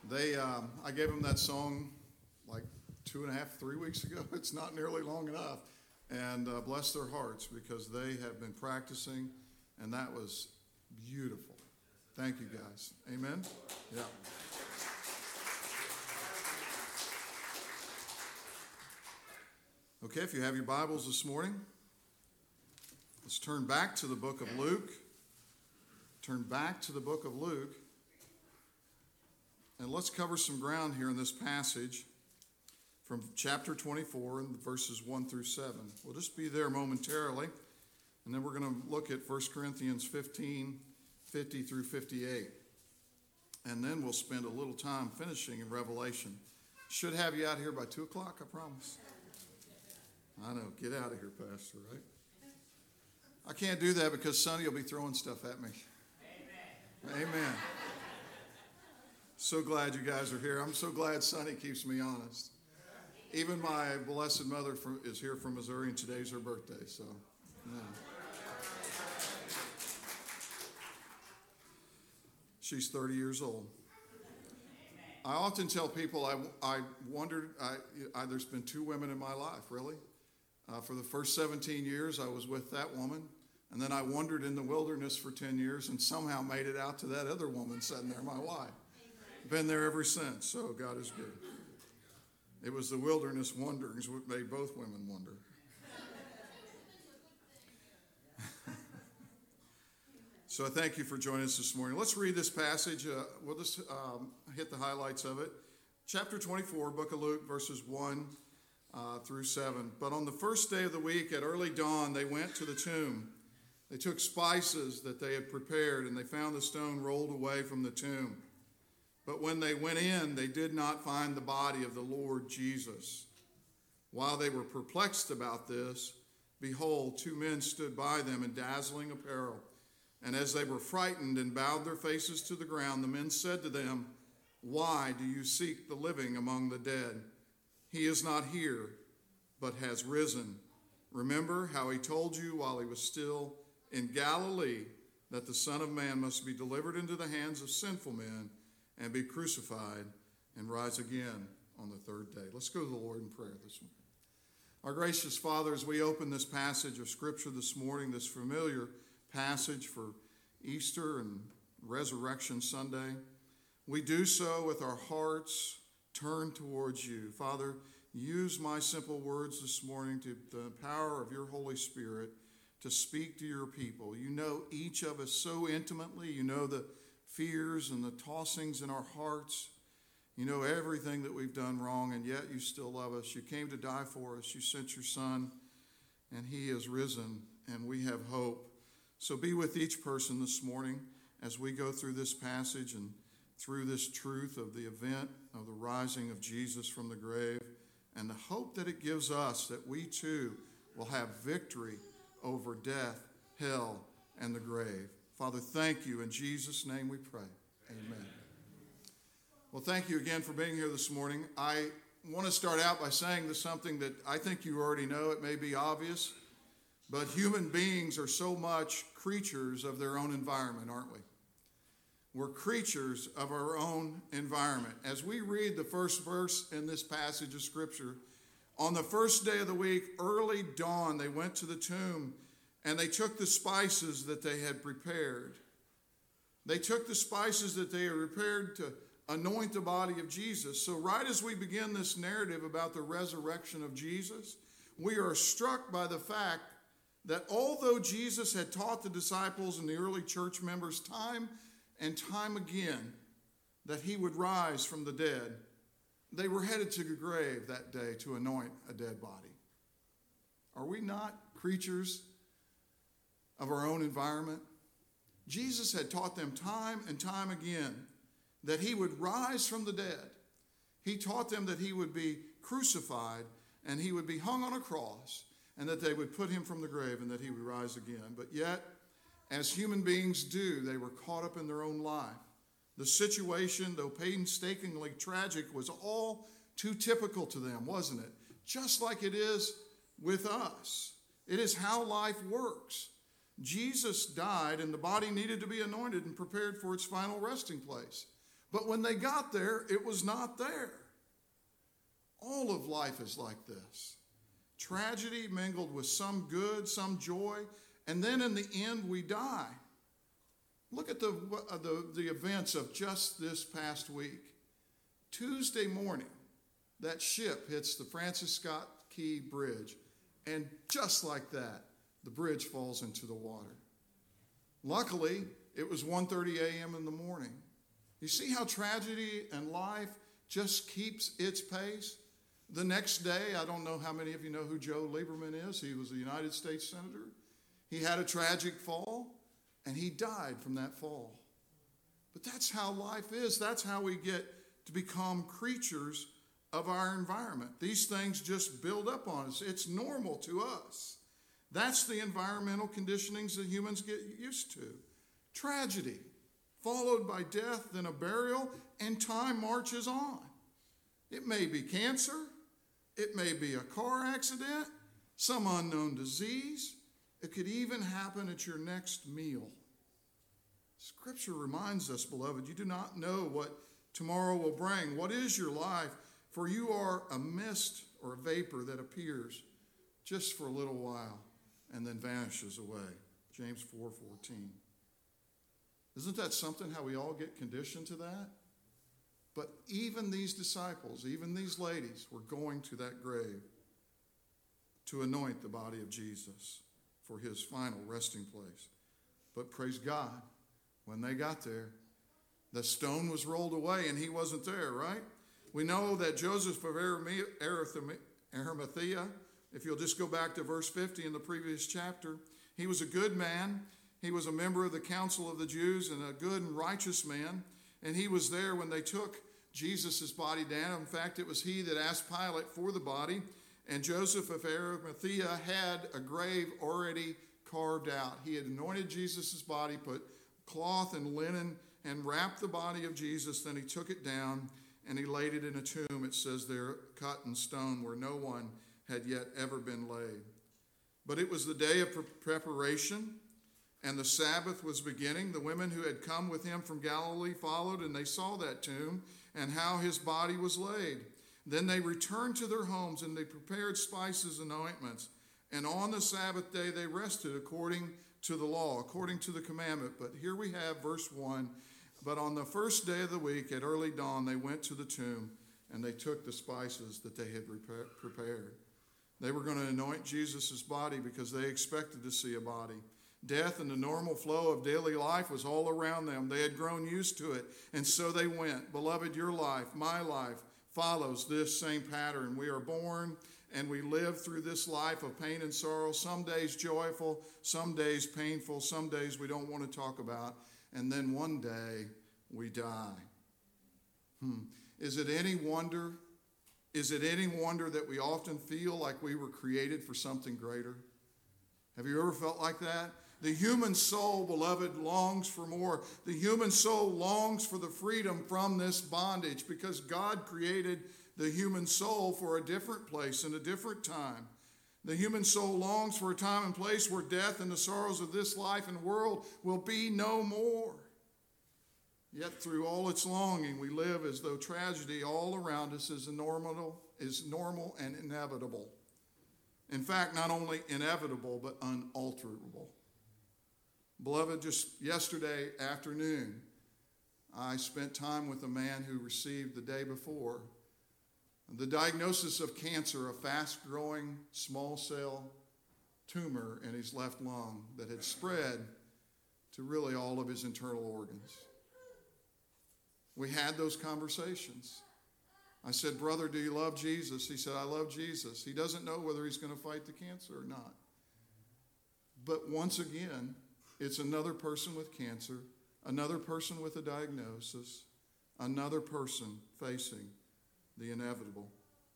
I gave them that song like 2.5, 3 weeks ago. It's not nearly long enough. And bless their hearts because they have been practicing, and that was beautiful. Thank you, guys. Amen? Yeah. Okay, if you have your Bibles this morning, let's turn back to the book of Luke. Turn back to the book of Luke. And let's cover some ground here in this passage from chapter 24 and verses 1 through 7. We'll just be there momentarily, and then we're going to look at 1 Corinthians 15, 50 through 58. And then we'll spend a little time finishing in Revelation. Should have you out here by 2 o'clock, I promise. I know, get out of here, Pastor, right? I can't do that because Sonny will be throwing stuff at me. Amen. Amen. So glad you guys are here. I'm so glad Sonny keeps me honest. Even my blessed mother is here from Missouri, and today's her birthday. So, yeah. She's 30 years old. I often tell people I wondered, there's been 2 women in my life, really. For the first 17 years, I was with that woman. And then I wandered in the wilderness for 10 years and somehow made it out to that other woman sitting there, my wife. Been there ever since, so God is good. It was the wilderness wanderings what made both women wonder. So I thank you for joining us this morning. Let's read this passage. We'll just hit the highlights of it. Chapter 24, book of Luke, verses 1 through 7. But on the first day of the week at early dawn, they went to the tomb. They took spices that they had prepared, and they found the stone rolled away from the tomb. But when they went in, they did not find the body of the Lord Jesus. While they were perplexed about this, behold, 2 men stood by them in dazzling apparel. And as they were frightened and bowed their faces to the ground, the men said to them, "Why do you seek the living among the dead? He is not here, but has risen. Remember how he told you while he was still in Galilee that the Son of Man must be delivered into the hands of sinful men and be crucified and rise again on the 3rd day." Let's go to the Lord in prayer this morning. Our gracious Father, as we open this passage of Scripture this morning, this familiar passage for Easter and Resurrection Sunday, we do so with our hearts turned towards you. Father, use my simple words this morning to the power of your Holy Spirit to speak to your people. You know each of us so intimately. You know the fears and the tossings in our hearts. You know everything that we've done wrong, and yet you still love us. You came to die for us. You sent your Son, and he is risen, and we have hope. So be with each person this morning as we go through this passage and through this truth of the event of the rising of Jesus from the grave and the hope that it gives us that we too will have victory over death, hell, and the grave. Father, thank you. In Jesus' name we pray. Amen. Well, thank you again for being here this morning. I want to start out by saying something that I think you already know. It may be obvious, but human beings are so much creatures of their own environment, aren't we? We're creatures of our own environment. As we read the first verse in this passage of Scripture, on the first day of the week, early dawn, they went to the tomb and they took the spices that they had prepared. They took the spices that they had prepared to anoint the body of Jesus. So right as we begin this narrative about the resurrection of Jesus, we are struck by the fact that although Jesus had taught the disciples and the early church members time and time again that he would rise from the dead, they were headed to the grave that day to anoint a dead body. Are we not creatures of our own environment? Jesus had taught them time and time again that he would rise from the dead. He taught them that he would be crucified and he would be hung on a cross and that they would put him from the grave and that he would rise again. But yet, as human beings do, they were caught up in their own life. The situation, though painstakingly tragic, was all too typical to them, wasn't it? Just like it is with us. It is how life works. Jesus died and the body needed to be anointed and prepared for its final resting place. But when they got there, it was not there. All of life is like this. Tragedy mingled with some good, some joy, and then in the end we die. Look at the events of just this past week. Tuesday morning, that ship hits the Francis Scott Key Bridge, and just like that, the bridge falls into the water. Luckily, it was 1:30 a.m. in the morning. You see how tragedy and life just keeps its pace? The next day, I don't know how many of you know who Joe Lieberman is. He was a United States Senator. He had a tragic fall, and he died from that fall. But that's how life is. That's how we get to become creatures of our environment. These things just build up on us. It's normal to us. That's the environmental conditionings that humans get used to. Tragedy, followed by death, then a burial, and time marches on. It may be cancer. It may be a car accident, some unknown disease. It could even happen at your next meal. Scripture reminds us, beloved, you do not know what tomorrow will bring. What is your life? For you are a mist or a vapor that appears just for a little while and then vanishes away. James 4:14. Isn't that something, how we all get conditioned to that? But even these disciples, even these ladies, were going to that grave to anoint the body of Jesus for his final resting place. But praise God, when they got there, the stone was rolled away and he wasn't there, right? We know that Joseph of Arimathea, if you'll just go back to verse 50 in the previous chapter, he was a good man. He was a member of the council of the Jews and a good and righteous man. And he was there when they took Jesus' body down. In fact, it was he that asked Pilate for the body. And Joseph of Arimathea had a grave already carved out. He had anointed Jesus' body, put cloth and linen, and wrapped the body of Jesus. Then he took it down and he laid it in a tomb, it says there, cut in stone, where no one had yet ever been laid. But it was the day of preparation, and the Sabbath was beginning. The women who had come with him from Galilee followed, and they saw that tomb and how his body was laid. Then they returned to their homes, and they prepared spices and ointments. And on the Sabbath day they rested according to the law, according to the commandment. But here we have verse 1. But on the first day of the week, at early dawn, they went to the tomb, and they took the spices that they had prepared. They were going to anoint Jesus' body because they expected to see a body. Death and the normal flow of daily life was all around them. They had grown used to it, and so they went. Beloved, your life, my life, follows this same pattern. We are born and we live through this life of pain and sorrow, some days joyful, some days painful, some days we don't want to talk about, and then one day we die. Is it any wonder that we often feel like we were created for something greater? Have you ever felt like that? The human soul, beloved, longs for more. The human soul longs for the freedom from this bondage because God created the human soul for a different place and a different time. The human soul longs for a time and place where death and the sorrows of this life and world will be no more. Yet through all its longing, we live as though tragedy all around us is normal and inevitable. In fact, not only inevitable, but unalterable. Beloved, just yesterday afternoon, I spent time with a man who received the day before the diagnosis of cancer, a fast-growing small cell tumor in his left lung that had spread to really all of his internal organs. We had those conversations. I said, brother, do you love Jesus? He said, I love Jesus. He doesn't know whether he's going to fight the cancer or not. But once again, it's another person with cancer, another person with a diagnosis, another person facing the inevitable.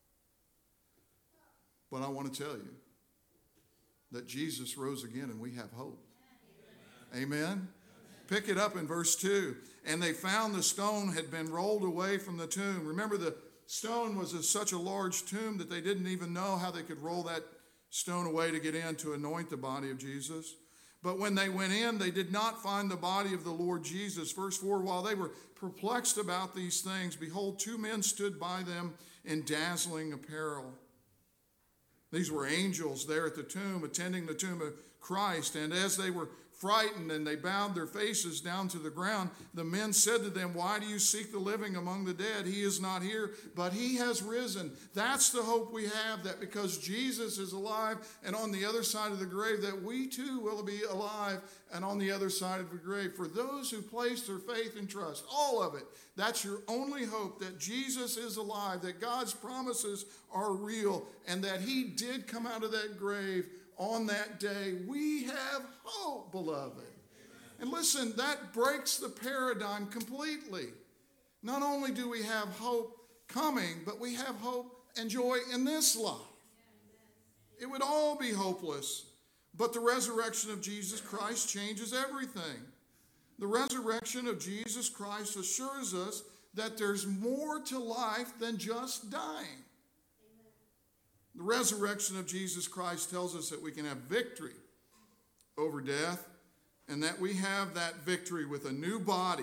But I want to tell you that Jesus rose again and we have hope. Amen? Pick it up in verse 2. And they found the stone had been rolled away from the tomb. Remember, the stone was such a large tomb that they didn't even know how they could roll that stone away to get in to anoint the body of Jesus. But when they went in, they did not find the body of the Lord Jesus. Verse 4, while they were perplexed about these things, behold, two men stood by them in dazzling apparel. These were angels there at the tomb, attending the tomb of Christ. And as they were frightened and they bowed their faces down to the ground, the men said to them, why do you seek the living among the dead? He is not here, but he has risen. That's the hope we have, that because Jesus is alive and on the other side of the grave, that we too will be alive and on the other side of the grave. For those who place their faith and trust, all of it, that's your only hope, that Jesus is alive, that God's promises are real, and that he did come out of that grave on that day. We have hope, beloved. And listen, that breaks the paradigm completely. Not only do we have hope coming, but we have hope and joy in this life. It would all be hopeless, but the resurrection of Jesus Christ changes everything. The resurrection of Jesus Christ assures us that there's more to life than just dying. The resurrection of Jesus Christ tells us that we can have victory over death, and that we have that victory with a new body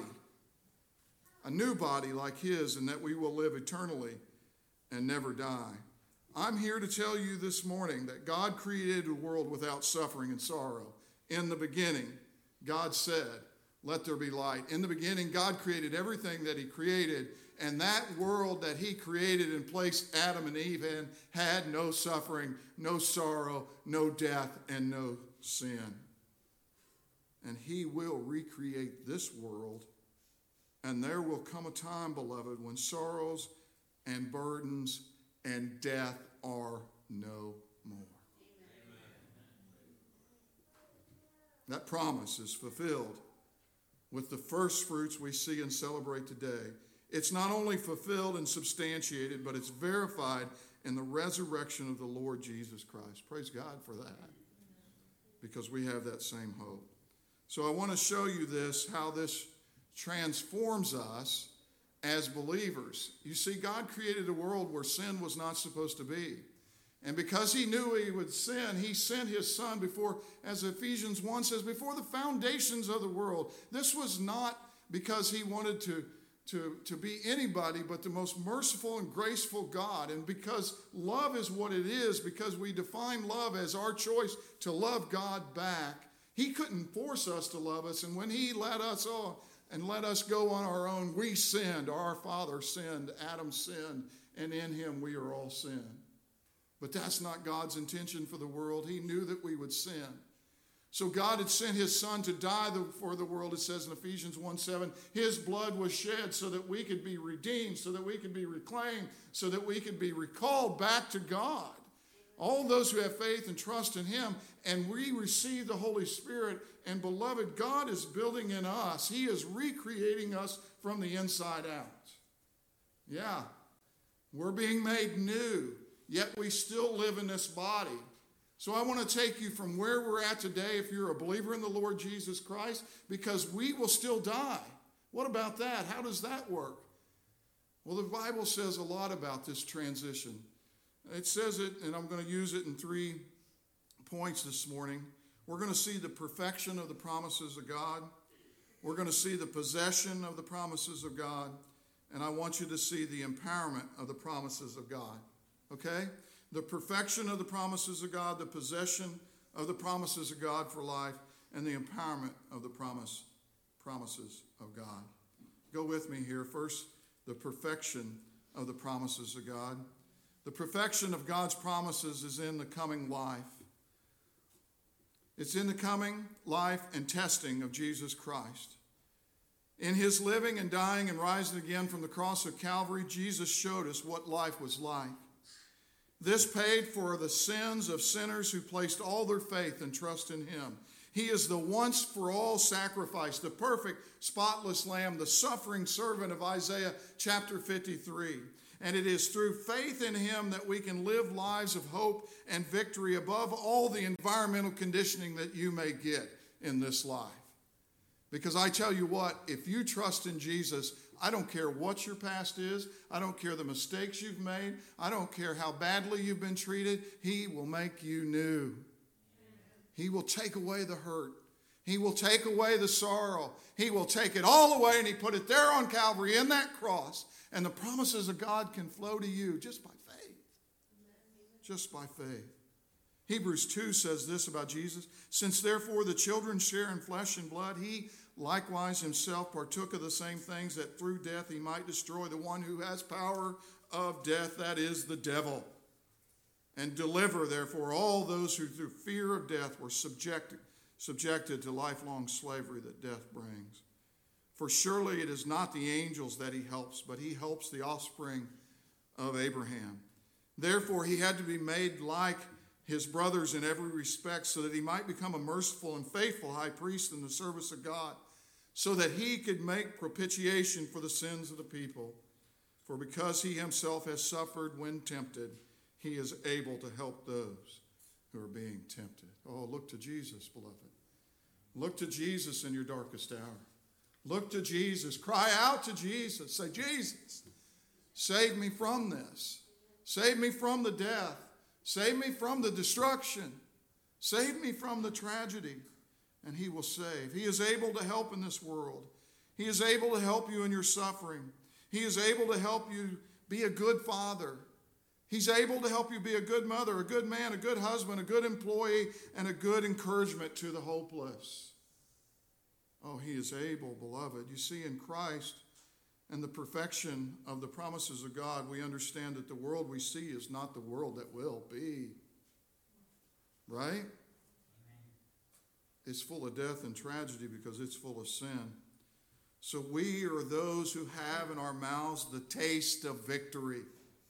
like his, and that we will live eternally and never die. I'm here to tell you this morning that God created a world without suffering and sorrow. In the beginning, God said, let there be light. In the beginning, God created everything that he created, and that world that he created and placed Adam and Eve in had no suffering, no sorrow, no death, and no sin. And he will recreate this world, and there will come a time, beloved, when sorrows and burdens and death are no more. That promise is fulfilled with the first fruits we see and celebrate today. It's not only fulfilled and substantiated, but it's verified in the resurrection of the Lord Jesus Christ. Praise God for that, because we have that same hope. So I want to show you this, how this transforms us as believers. You see, God created a world where sin was not supposed to be. And because he knew he would sin, he sent his son before, as Ephesians 1 says, before the foundations of the world. This was not because he wanted to be anybody but the most merciful and graceful God. And because love is what it is, because we define love as our choice to love God back, he couldn't force us to love us. And when he let us on and let us go on our own, we sinned. Our father sinned. Adam sinned. And in him we are all sinned. But that's not God's intention for the world. He knew that we would sin. So God had sent his son to die for the world. It says in Ephesians 1:7, his blood was shed so that we could be redeemed, so that we could be reclaimed, so that we could be recalled back to God. All those who have faith and trust in him, and we receive the Holy Spirit. And beloved, God is building in us. He is recreating us from the inside out. Yeah, we're being made new, yet we still live in this body. So I want to take you from where we're at today, if you're a believer in the Lord Jesus Christ, because we will still die. What about that? How does that work? Well, the Bible says a lot about this transition. It says it, and I'm going to use it in 3 points this morning. We're going to see the perfection of the promises of God. We're going to see the possession of the promises of God. And I want you to see the empowerment of the promises of God. Okay? The perfection of the promises of God, the possession of the promises of God for life, and the empowerment of the promises of God. Go with me here. First, the perfection of the promises of God. The perfection of God's promises is in the coming life. It's in the coming life and testing of Jesus Christ. In his living and dying and rising again from the cross of Calvary, Jesus showed us what life was like. This paid for the sins of sinners who placed all their faith and trust in him. He is the once-for-all sacrifice, the perfect, spotless lamb, the suffering servant of Isaiah chapter 53. And it is through faith in him that we can live lives of hope and victory above all the environmental conditioning that you may get in this life. Because I tell you what, if you trust in Jesus, I don't care what your past is. I don't care the mistakes you've made. I don't care how badly you've been treated. He will make you new. He will take away the hurt. He will take away the sorrow. He will take it all away, and he put it there on Calvary in that cross. And the promises of God can flow to you just by faith. Just by faith. Hebrews 2 says this about Jesus. Since therefore the children share in flesh and blood, he likewise himself partook of the same things, that through death he might destroy the one who has power of death, that is the devil. And deliver therefore all those who through fear of death were subjected to lifelong slavery that death brings. For surely it is not the angels that he helps, but he helps the offspring of Abraham. Therefore he had to be made like his brothers in every respect, so that he might become a merciful and faithful high priest in the service of God, so that he could make propitiation for the sins of the people. For because he himself has suffered when tempted, he is able to help those who are being tempted. Oh, look to Jesus, beloved. Look to Jesus in your darkest hour. Look to Jesus. Cry out to Jesus. Say, Jesus, save me from this. Save me from the death. Save me from the destruction. Save me from the tragedy. And he will save. He is able to help in this world. He is able to help you in your suffering. He is able to help you be a good father. He's able to help you be a good mother, a good man, a good husband, a good employee, and a good encouragement to the hopeless. Oh, he is able, beloved. You see, in Christ and the perfection of the promises of God, we understand that the world we see is not the world that will be. Right? It's full of death and tragedy because it's full of sin. So we are those who have in our mouths the taste of victory.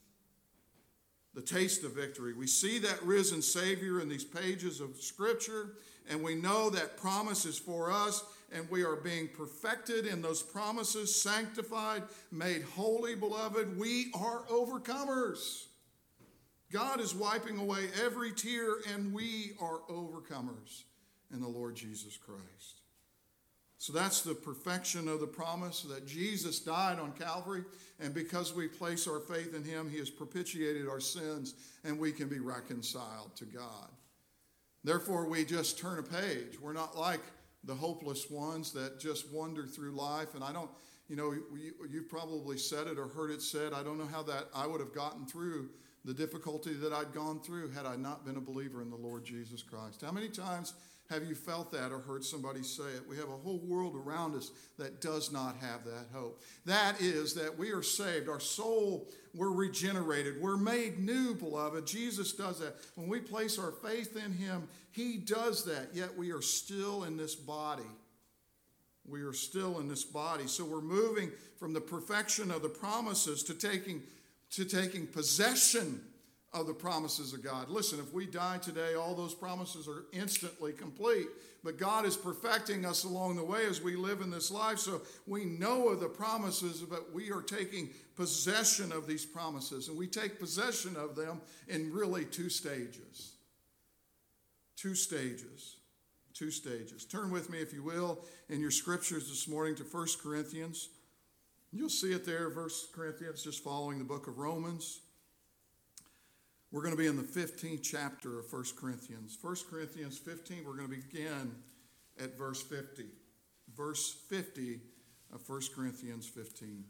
The taste of victory. We see that risen Savior in these pages of Scripture, and we know that promise is for us, and we are being perfected in those promises, sanctified, made holy, beloved. We are overcomers. God is wiping away every tear, and we are overcomers in the Lord Jesus Christ. So that's the perfection of the promise, that Jesus died on Calvary, and because we place our faith in him, he has propitiated our sins, and we can be reconciled to God. Therefore, we just turn a page. We're not like the hopeless ones that just wander through life. And I don't, you've probably said it or heard it said, I don't know how that I would have gotten through the difficulty that I'd gone through had I not been a believer in the Lord Jesus Christ. How many times have you felt that or heard somebody say it? We have a whole world around us that does not have that hope. That is that we are saved. Our soul, we're regenerated. We're made new, beloved. Jesus does that. When we place our faith in him, he does that. Yet we are still in this body. We are still in this body. So we're moving from the perfection of the promises to taking possession of the promises of God. Listen, if we die today, all those promises are instantly complete. But God is perfecting us along the way as we live in this life. So we know of the promises, but we are taking possession of these promises. And we take possession of them in really two stages. Two stages. Turn with me, if you will, in your scriptures this morning to 1 Corinthians. You'll see it there, 1 Corinthians, just following the book of Romans. We're going to be in the 15th chapter of 1 Corinthians. 1 Corinthians 15, we're going to begin at verse 50. Verse 50 of 1 Corinthians 15.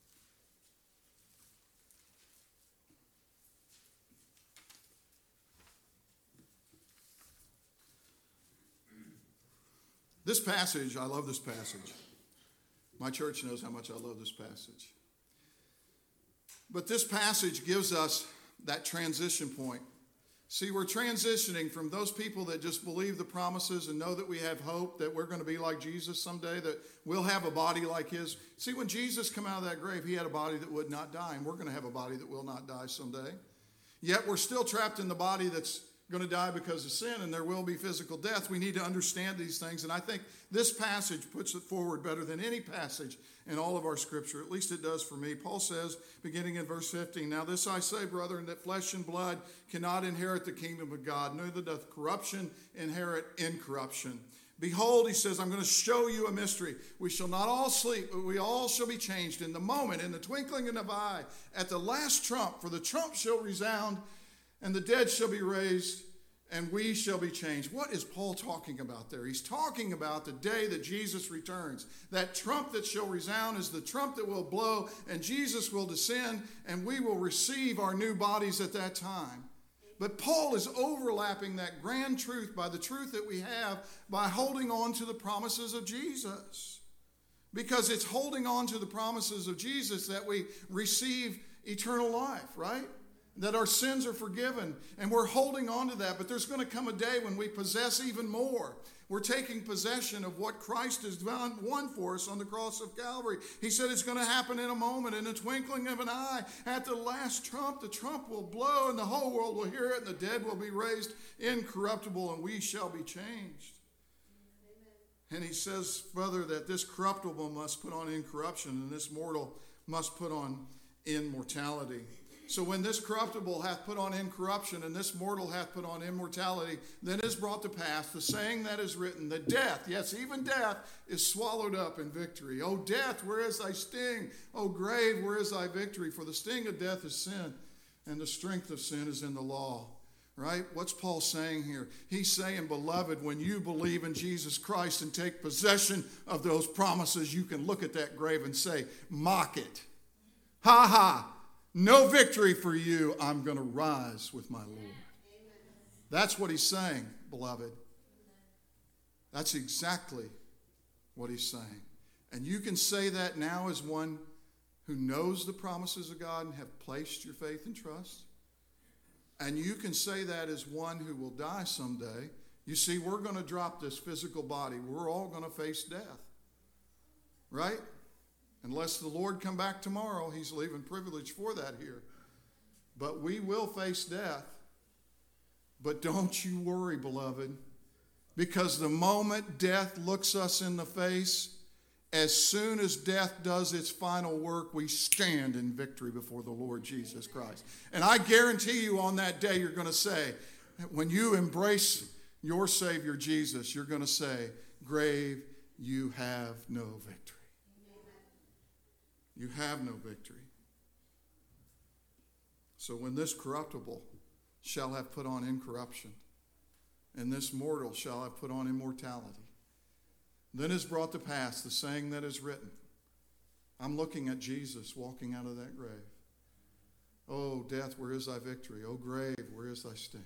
This passage, I love this passage. My church knows how much I love this passage. But this passage gives us that transition point. See, we're transitioning from those people that just believe the promises and know that we have hope, that we're going to be like Jesus someday, that we'll have a body like his. See, when Jesus came out of that grave, he had a body that would not die, and we're going to have a body that will not die someday. Yet we're still trapped in the body that's going to die because of sin, and there will be physical death. We need to understand these things, and I think this passage puts it forward better than any passage in all of our scripture. At least it does for me. Paul says, beginning in verse 15, "Now this I say, brethren, that flesh and blood cannot inherit the kingdom of God, neither doth corruption inherit incorruption. Behold," he says, "I'm going to show you a mystery. We shall not all sleep, but we all shall be changed in the moment, in the twinkling of an eye, at the last trump. For the trump shall resound, and the dead shall be raised, and we shall be changed. What is Paul talking about there? He's talking about the day that Jesus returns. That trump that shall resound is the trump that will blow, and Jesus will descend, and we will receive our new bodies at that time. But Paul is overlapping that grand truth by the truth that we have by holding on to the promises of Jesus. Because it's holding on to the promises of Jesus that we receive eternal life, right? That our sins are forgiven, and we're holding on to that. But there's going to come a day when we possess even more. We're taking possession of what Christ has won for us on the cross of Calvary. He said it's going to happen in a moment, in the twinkling of an eye. At the last trump, the trump will blow, and the whole world will hear it, and the dead will be raised incorruptible, and we shall be changed. And he says further that this corruptible must put on incorruption, and this mortal must put on immortality. So when this corruptible hath put on incorruption, and this mortal hath put on immortality, then is brought to pass the saying that is written, that death, yes, even death, is swallowed up in victory. O death, where is thy sting? O grave, where is thy victory? For the sting of death is sin, and the strength of sin is in the law. Right? What's Paul saying here? He's saying, beloved, when you believe in Jesus Christ and take possession of those promises, you can look at that grave and say, mock it. Ha ha. No victory for you. I'm going to rise with my Lord. That's what he's saying, beloved. That's exactly what he's saying. And you can say that now as one who knows the promises of God and have placed your faith and trust. And you can say that as one who will die someday. You see, we're going to drop this physical body. We're all going to face death. Right? Unless the Lord come back tomorrow, he's leaving privilege for that here. But we will face death. But don't you worry, beloved, because the moment death looks us in the face, as soon as death does its final work, we stand in victory before the Lord Jesus Christ. And I guarantee you on that day, you're going to say, when you embrace your Savior Jesus, you're going to say, grave, you have no victory. You have no victory. So when this corruptible shall have put on incorruption, and this mortal shall have put on immortality, then is brought to pass the saying that is written. I'm looking at Jesus walking out of that grave. Oh, death, where is thy victory? Oh, grave, where is thy sting?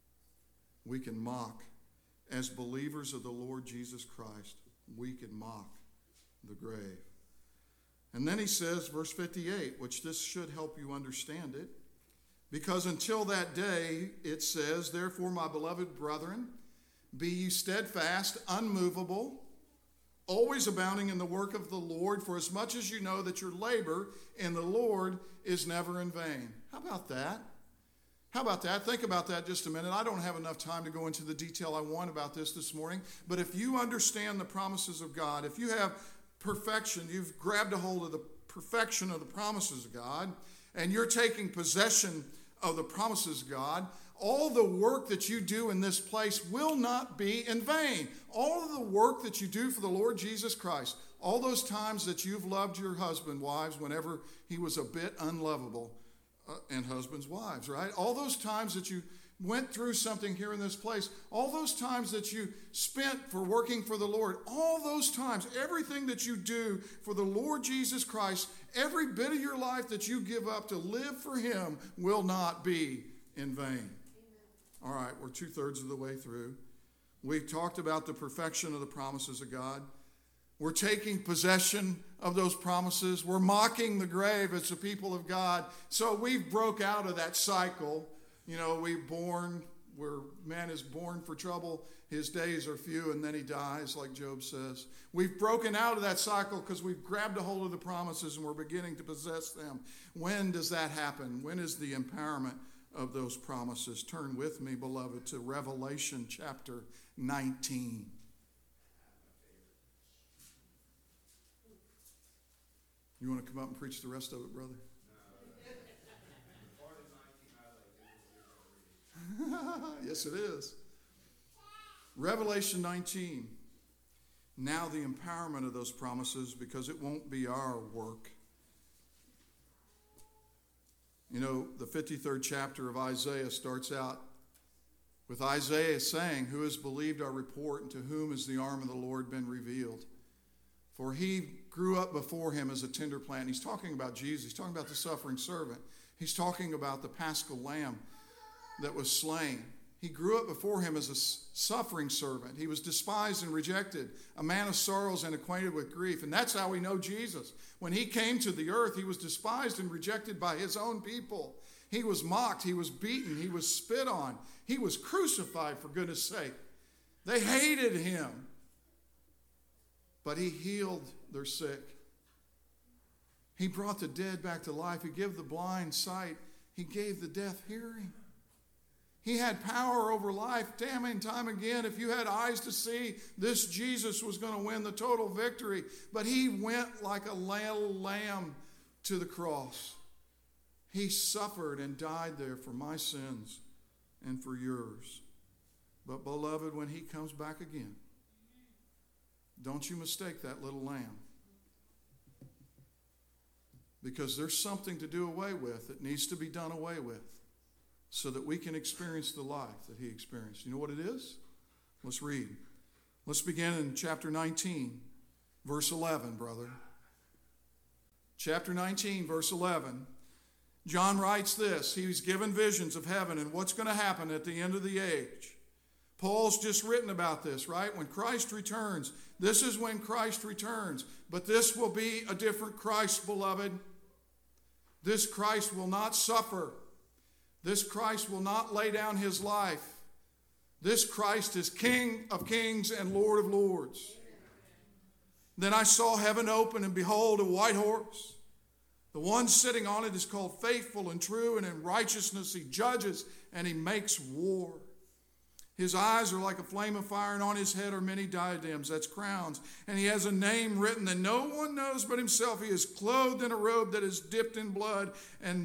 We can mock. As believers of the Lord Jesus Christ, we can mock the grave. And then he says, verse 58, which this should help you understand it, because until that day, it says, therefore, my beloved brethren, be ye steadfast, unmovable, always abounding in the work of the Lord, for as much as you know that your labor in the Lord is never in vain. How about that? How about that? Think about that just a minute. I don't have enough time to go into the detail I want about this morning, but if you understand the promises of God, if you have perfection, you've grabbed a hold of the perfection of the promises of God, and you're taking possession of the promises of God, all the work that you do in this place will not be in vain. All of the work that you do for the Lord Jesus Christ, all those times that you've loved your husband, wives, whenever he was a bit unlovable, and husbands, wives, right? All those times that you went through something here in this place, all those times that you spent for working for the Lord, all those times, everything that you do for the Lord Jesus Christ, every bit of your life that you give up to live for him will not be in vain. All right, we're 2/3 of the way through. We've talked about the perfection of the promises of God. We're taking possession of those promises. We're mocking the grave as the people of God. So we've broke out of that cycle. You know, where man is born for trouble, his days are few, and then he dies, like Job says. We've broken out of that cycle because we've grabbed a hold of the promises and we're beginning to possess them. When does that happen? When is the empowerment of those promises? Turn with me, beloved, to Revelation chapter 19. You want to come up and preach the rest of it, brother? Yes, it is. Revelation 19. Now the empowerment of those promises, because it won't be our work. You know, the 53rd chapter of Isaiah starts out With Isaiah saying, "Who has believed our report, and to whom has the arm of the Lord been revealed? For he grew up before him as a tender plant." He's talking about Jesus. He's talking about the suffering servant. He's talking about the paschal lamb that was slain. He grew up before him as a suffering servant. He was despised and rejected, a man of sorrows and acquainted with grief. And that's how we know Jesus. When he came to the earth, he was despised and rejected by his own people. He was mocked. He was beaten. He was spit on. He was crucified, for goodness sake. They hated him. But he healed their sick. He brought the dead back to life. He gave the blind sight. He gave the deaf hearing. He had power over life. Time and time again, if you had eyes to see, this Jesus was going to win the total victory. But he went like a lamb to the cross. He suffered and died there for my sins and for yours. But beloved, when he comes back again, don't you mistake that little lamb. Because there's something to do away with that needs to be done away with so that we can experience the life that he experienced. You know what it is? Let's read. Let's begin in chapter 19, verse 11, brother. Chapter 19, verse 11. John writes this. He's given visions of heaven and what's going to happen at the end of the age. Paul's just written about this, right? When Christ returns, this is when Christ returns. But this will be a different Christ, beloved. This Christ will not suffer. This Christ will not lay down his life. This Christ is King of kings and Lord of lords. Then I saw heaven open, and behold, a white horse. The one sitting on it is called Faithful and True, and in righteousness he judges and he makes war. His eyes are like a flame of fire, and on his head are many diadems, that's crowns. And he has a name written that no one knows but himself. He is clothed in a robe that is dipped in blood, and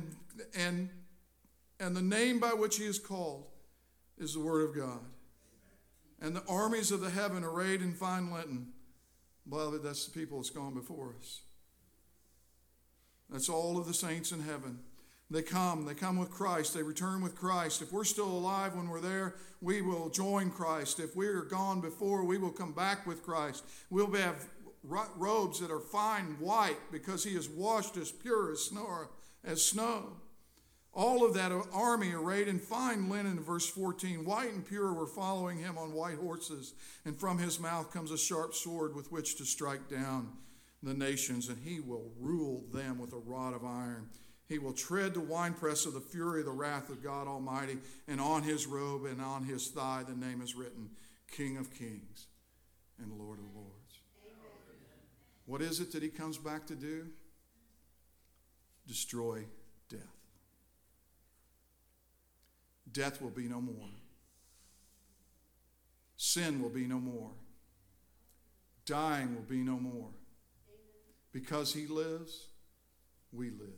the name by which he is called is the Word of God. And the armies of the heaven arrayed in fine linen. Beloved, that's the people that's gone before us. That's all of the saints in heaven. They come with Christ. They return with Christ. If we're still alive when we're there, we will join Christ. If we're gone before, we will come back with Christ. We'll have robes that are fine white because he is washed as pure as snow. All of that army arrayed in fine linen, verse 14, white and pure, were following him on white horses. And from his mouth comes a sharp sword with which to strike down the nations. And he will rule them with a rod of iron. He will tread the winepress of the fury of the wrath of God Almighty. And on his robe and on his thigh the name is written, King of Kings and Lord of Lords. Amen. What is it that he comes back to do? Destroy death. Death will be no more. Sin will be no more. Dying will be no more. Because he lives, we live.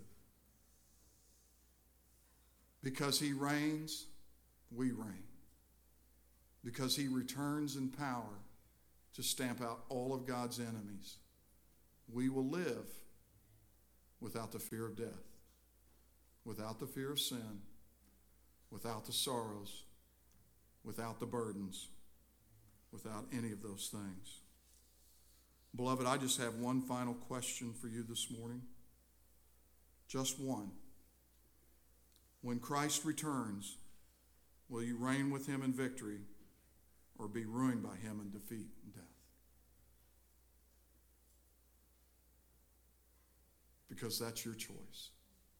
Because he reigns, we reign. Because he returns in power to stamp out all of God's enemies, we will live without the fear of death, without the fear of sin, without the sorrows, without the burdens, without any of those things. Beloved, I just have one final question for you this morning. Just one. When Christ returns, will you reign with him in victory or be ruined by him in defeat and death? Because that's your choice.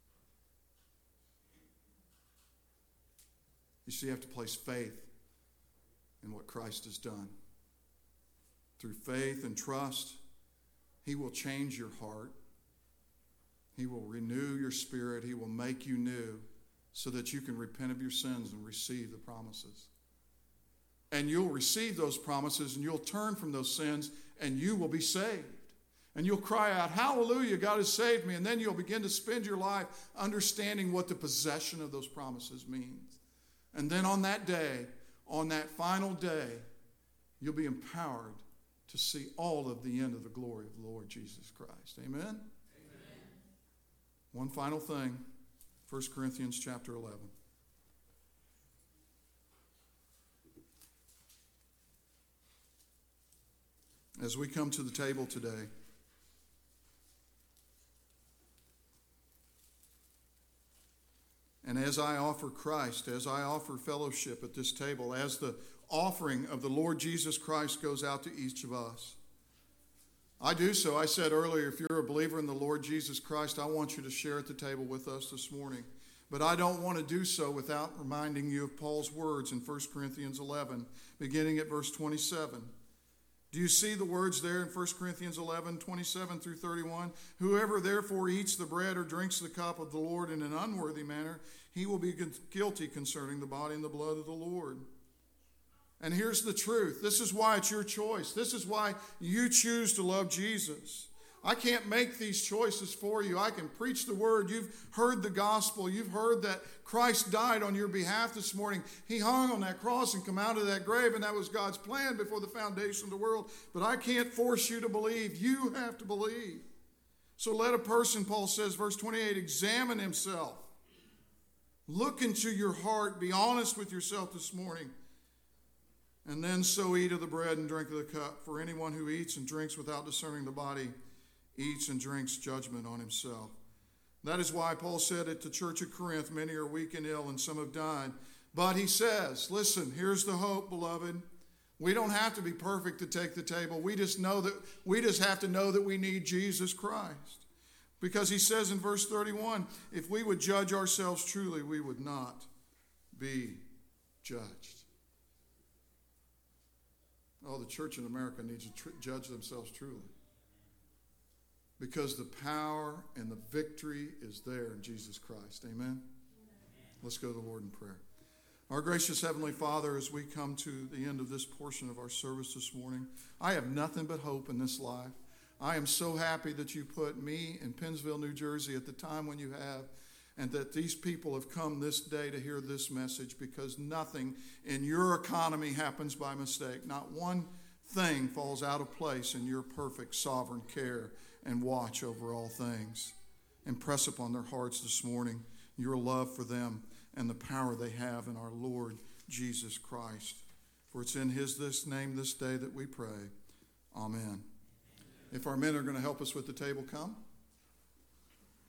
You see, you have to place faith in what Christ has done. Through faith and trust, he will change your heart. He will renew your spirit. He will make you new so that you can repent of your sins and receive the promises. And you'll receive those promises and you'll turn from those sins and you will be saved. And you'll cry out, hallelujah, God has saved me. And then you'll begin to spend your life understanding what the possession of those promises means. And then on that day, on that final day, you'll be empowered to see all of the end of the glory of the Lord Jesus Christ. Amen? Amen. One final thing, 1 Corinthians chapter 11. as we come to the table today. And as I offer Christ, as I offer fellowship at this table, as the offering of the Lord Jesus Christ goes out to each of us, I do so. I said earlier, if you're a believer in the Lord Jesus Christ, I want you to share at the table with us this morning. But I don't want to do so without reminding you of Paul's words in 1 Corinthians 11, beginning at verse 27. Do you see the words there in 1 Corinthians 11, 27 through 31? Whoever therefore eats the bread or drinks the cup of the Lord in an unworthy manner, he will be guilty concerning the body and the blood of the Lord. And here's the truth. This is why it's your choice. This is why you choose to love Jesus. I can't make these choices for you. I can preach the word. You've heard the gospel. You've heard that Christ died on your behalf this morning. He hung on that cross and come out of that grave, and that was God's plan before the foundation of the world. But I can't force you to believe. You have to believe. So let a person, Paul says, verse 28, examine himself. Look into your heart. Be honest with yourself this morning. And then so eat of the bread and drink of the cup. For anyone who eats and drinks without discerning the body eats and drinks judgment on himself. That is why Paul said at the church at Corinth, many are weak and ill and some have died. But he says, listen, here's the hope, beloved. We don't have to be perfect to take the table. We just have to know that we need Jesus Christ. Because he says in verse 31, if we would judge ourselves truly, we would not be judged. Oh, the church in America needs to judge themselves truly. Because the power and the victory is there in Jesus Christ. Amen? Let's go to the Lord in prayer. Our gracious Heavenly Father, as we come to the end of this portion of our service this morning, I have nothing but hope in this life. I am so happy that you put me in Pennsville, New Jersey at the time when you have, and that these people have come this day to hear this message, because nothing in your economy happens by mistake. Not one thing falls out of place in your perfect sovereign care and watch over all things. Impress upon their hearts this morning your love for them and the power they have in our Lord Jesus Christ. For it's in this name this day that we pray. Amen. If our men are going to help us with the table, come.